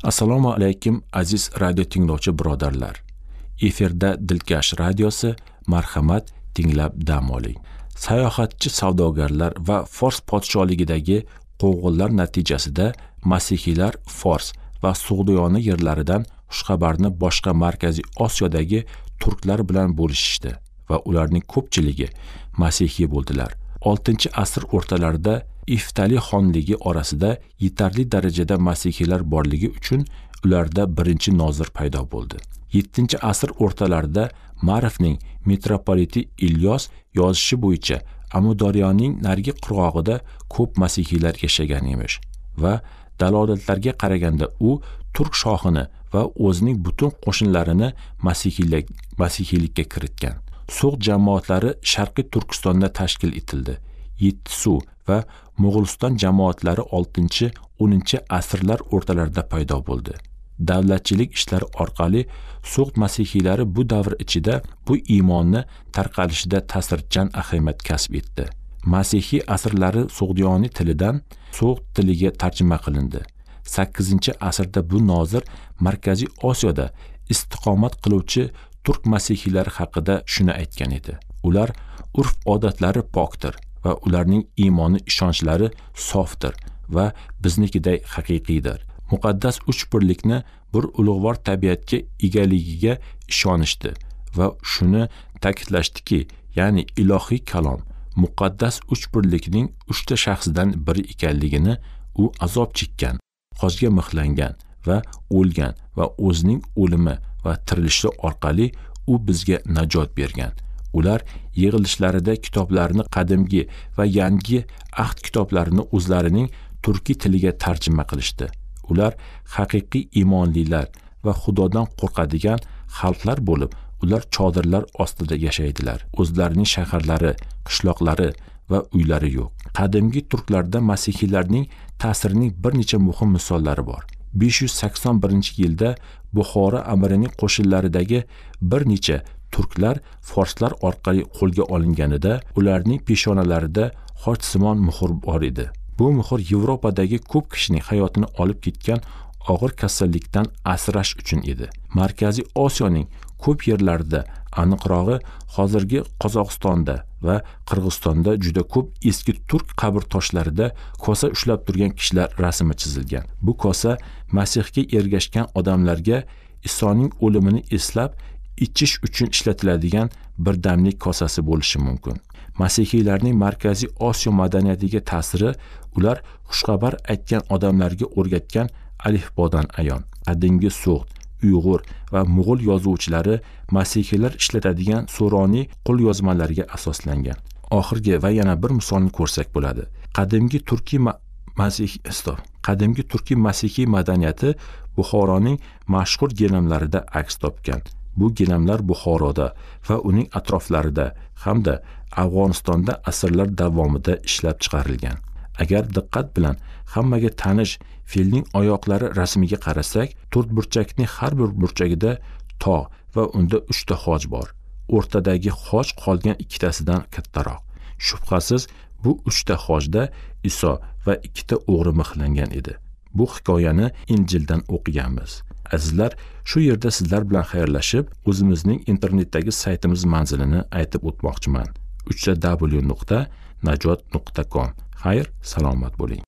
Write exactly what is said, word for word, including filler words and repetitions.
Assalomu alaykum aziz radio tinglovchi birodarlar. Efirda Dilkash radiosi, marhamat, tinglab dam oling. Sayohatchi savdogarlar va Fors podshohligidagi qo'g'inlar natijasida masihiylar Fors va Sug'diyona yerlaridan xushxabarni boshqa Markaziy Osiyodagi turklar bilan bo'lishishdi va ularning ko'pchiligi masihiy bo'ldilar. oltinchi asr o'rtalarida Iftali xonligi orasida yetarli darajada masihiylar borligi uchun ularda birinchi nozir paydo bo'ldi. yettinchi asr o'rtalarida Marifning metropoliti Ilyos yozishi bo'yicha Amudoryoning narigi qirg'og'ida ko'p masihiylar yashagan emish va dalolatlarga qaraganda u turk shohini va o'zining butun qo'shinlarini masihiylik masihiylikka kiritgan. So'g' jamoatlari Sharqiy Turkistonda tashkil etildi. Yettisu va Mo'g'uliston jamoatlari oltinchi o'ninchi asrlar o'rtalarida paydo bo'ldi. Davlatchilik ishlari orqali So'g' masihiylari bu davr ichida bu iymonni tarqalishida ta'sirchan ahamiyat kasb etdi. Masihiy asrlari Sug'diyoniy tilidan So'g' tiliga tarjima qilindi. sakkizinchi asrda bu nozir Markaziy Osiyoda istiqomat qiluvchi turk masihiylari haqida shuni aytgan edi. Ular urf-odatlari pokdir va ularning iymoni ishonchlari sofdir va biznikiday haqiqiydir. Muqaddas uch birlikni bir ulug'vor tabiatga egaligiga ishonishdi va shuni ta'kidlashdiki, ya'ni ilohiy kalom muqaddas uch birlikning uchta shaxsidan biri ekanligini, u azob chekkan, qog'ozga mixlangan va o'lgan va o'zining o'limi va tirilishi orqali u bizga najot bergan. Ular yig'ilishlarida kitoblarini qadimgi va yangi ahd kitoblarini o'zlarining turkiy tiliga tarjima qilishdi. Ular haqiqiy iymonlilar va Xudodan qo'rqadigan xalqlar bo'lib, ular chodirlar ostida yashaydilar. O'zlarining shaharlari, qishloqlari va uylari yo'q. Qadimgi turklarda masihiylarning ta'sirining bir necha muhim misollari bor. besh yuz sakson birinchi yilda Buxoro amirining qo'shinlaridagi bir necha turklar forslar orqali qo'lga olinganida ularning peshonalarida xochsimon muhr bor edi. Bu muhr Yevropadagi ko'p kishining hayotini olib ketgan og'ir kasallikdan asrash uchun edi. Markaziy Osiyoning ko'p yerlarida, aniqrog'i hozirgi Qozog'istonda va Qirg'izistonda juda ko'p eski turk qabr toshlarida kosa ushlab turgan kishilar rasmi chizilgan. Bu kosa Masihga ergashgan odamlarga Isoning o'limini eslab ichish uchun ishlatiladigan birdamlik kosasi bo'lishi mumkin. Masihiylarning Markaziy Osiyo madaniyatiga ta'siri ular xushxabar aytgan odamlarga o'rgatgan alifbodan ayon. Qadimgi So'g'd, Uyg'ur va Mo'g'ul yozuvchilari masihiylar ishlatadigan so'roniy qo'lyozmalarga asoslangan. Oxirgi va yana bir misolni ko'rsak bo'ladi. Qadimgi turkiy masihiy istof. Qadimgi turkiy masihiy madaniyati Buxoroning mashhur gilamlarida aks topgan. Bu gilamlar Buxoroda va uning atroflarida hamda Afg'onistonda asrlar davomida ishlab chiqarilgan. Agar diqqat bilan hammaga tanish filning oyoqlari rasmiga qarasak, to'rt burchakning har bir burchagida tog' va unda uchta xoj bor. O'rtadagi xoj qolgan ikkitasidan kattaroq. Shubhasiz, bu uchta xojda Iso va ikkita o'g'ri mixlangan edi. Bu hikoyani Injildan o'qiganmiz. Azizlar, shu yerda sizlar bilan xayrlashib, o'zimizning internetdagi saytimiz manzilini aytib o'tmoqchiman. w nuqta najot nuqta com. Xayr, salomat bo'ling.